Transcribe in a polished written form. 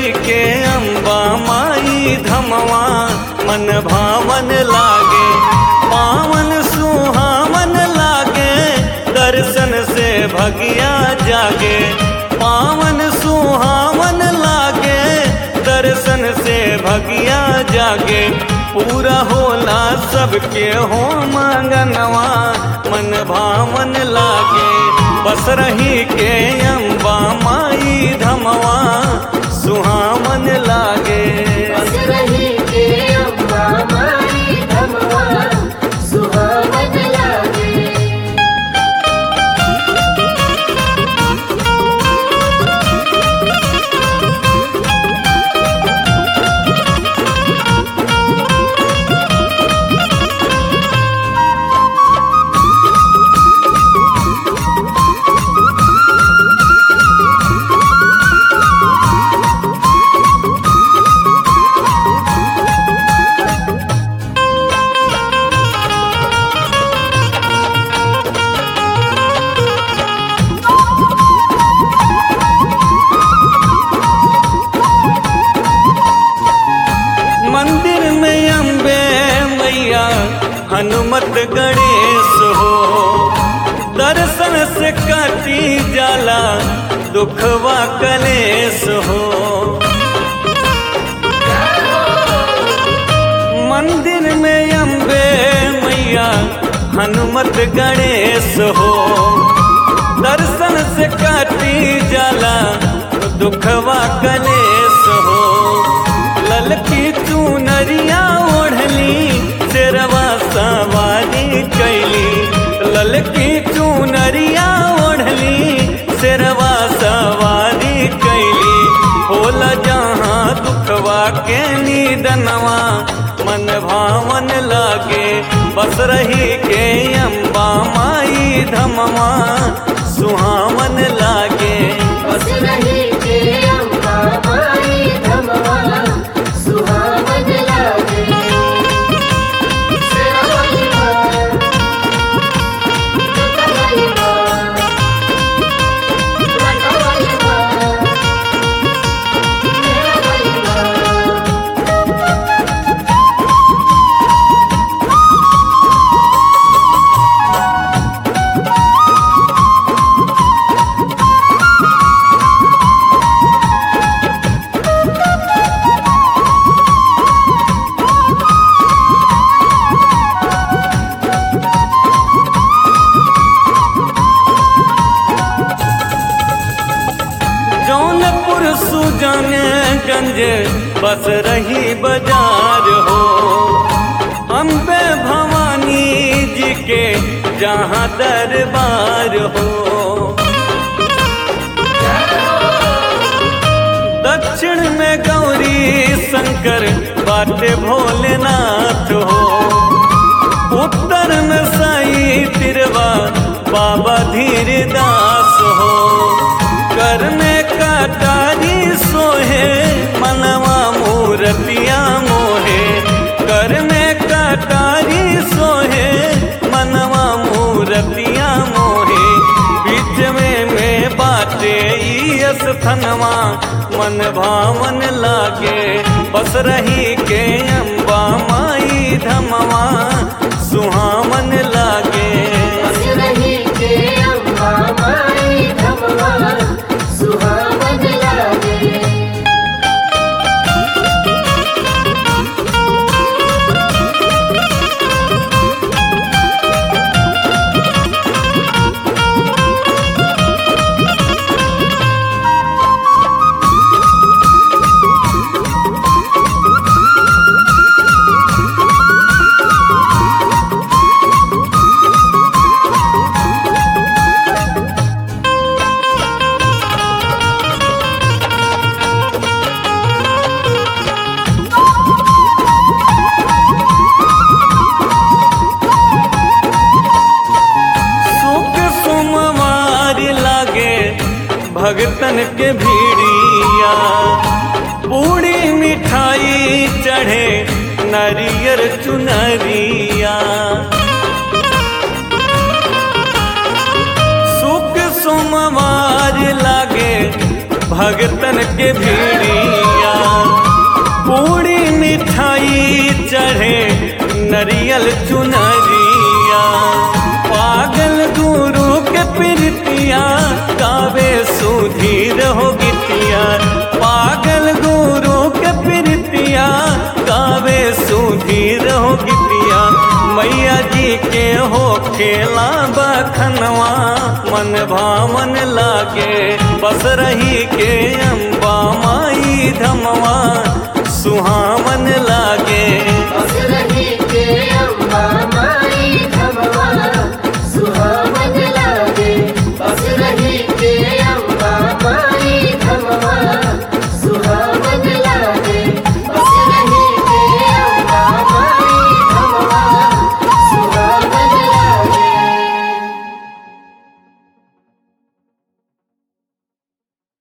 के अम्बा माई धमवा मन भावन लागे, पावन सुहावन लागे, दर्शन से भगिया जागे। पावन सुहावन लागे, दर्शन से भगिया जागे। पूरा होला सबके हो मंगनवा मन भावन लागे। बस रही के अम्बा माई धमवा सुहावन लागे। बस रही के अम्बा माई धमवा सुहावन लागे। मंदिर में अम्बे मैया हनुमत गणेश हो, दर्शन से काटी जाला दुखवा कलेश हो। मंदिर में अम्बे मैया हनुमत गणेश हो, दर्शन से काटी जाला दुखवा कलेश हो। ललकी चुनरिया ओढ़ली शेरवा सवारी कैली। ललकी चुनरिया ओढ़ली शेरवा सवारी कैली। होला जहाँ दुखवा के निदनवा मन भावन लागे। बस रही के अम्बा माई धमवा सुहावन लागे। बस रही के अम्बा माई धमवा सुहावन लागे। शेरा वाली माँ, जोता वाली माँ, लाटा वाली माँ, मेरा वाली माँ। जौनपुर सुजानगंज बस रही बाजार हो, अम्बे भवानी जी के जहाँ दरबार हो। दक्षिण में गौरी शंकर बाटे भोलेनाथ हो। उत्तर में साई तिरवा बाबा धीरदास हो। कर में कटारी सोहे मनवा मूर्तिया मोहे। कर में कटारी सोहे मनवा मूर्तिया मोहे। बीच में बाटे ई स्थनवा मन भावन लागे। बस रही के अम्बा माई धमवा सुहावन लागे। बस रही के अम्बा माई धमवा सुहावन लागे। भगतन के भीड़िया। पूड़ी मिठाई चढ़े नारियर चुनरिया। सुख सोमवार लागे भगतन के भीड़िया। के हो खेला बखनवा मन भावन लागे बस रही के अम्बा माई धमवा सुहावन लागे बस रही के अम्बा माई धमवा सुहावन लागे बस रही के अम्बा माई धमवा